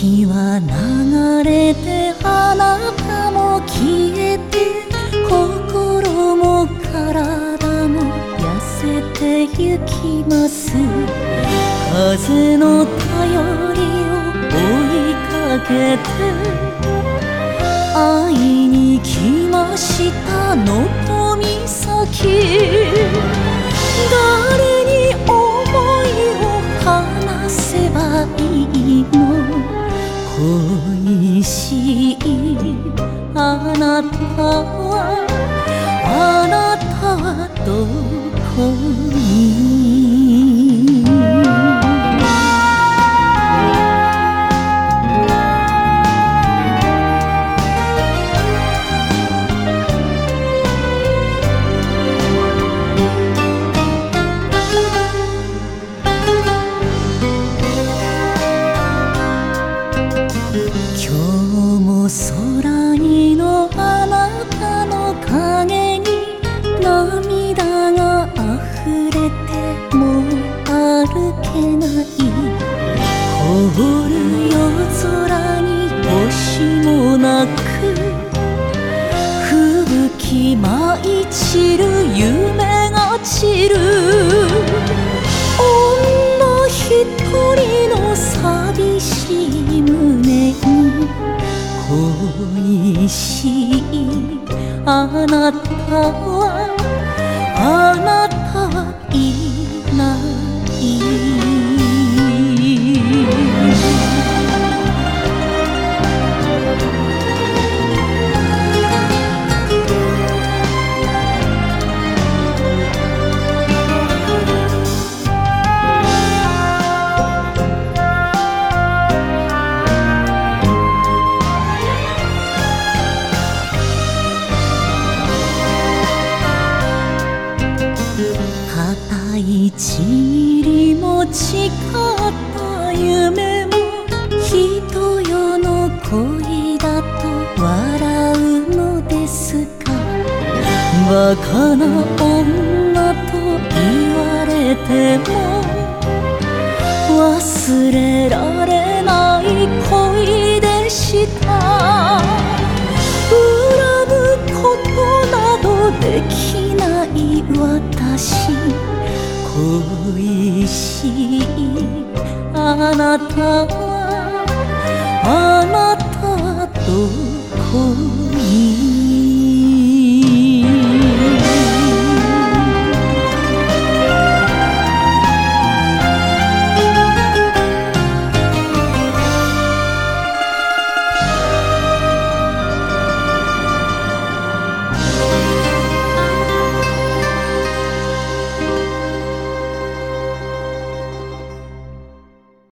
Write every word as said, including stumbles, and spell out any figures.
時は流れてあなたも消えて心も体も痩せてゆきます風の便りを追いかけて会いに来ました能登岬誰に想いを話せばいいの恋しいあなたはあなたはどこに今日も空にのあなたの影に涙が溢れてもう歩けない凍る夜空に星もなく吹雪舞い散る夢が散る女一人の寂しい胸に恋しいあなたはあなたはいない固いちミリも誓った夢も人よの恋だと笑うのですかバカな女と言われても忘れられない恋でした恨むことなどできない私恋しいあなたはあなたはどこに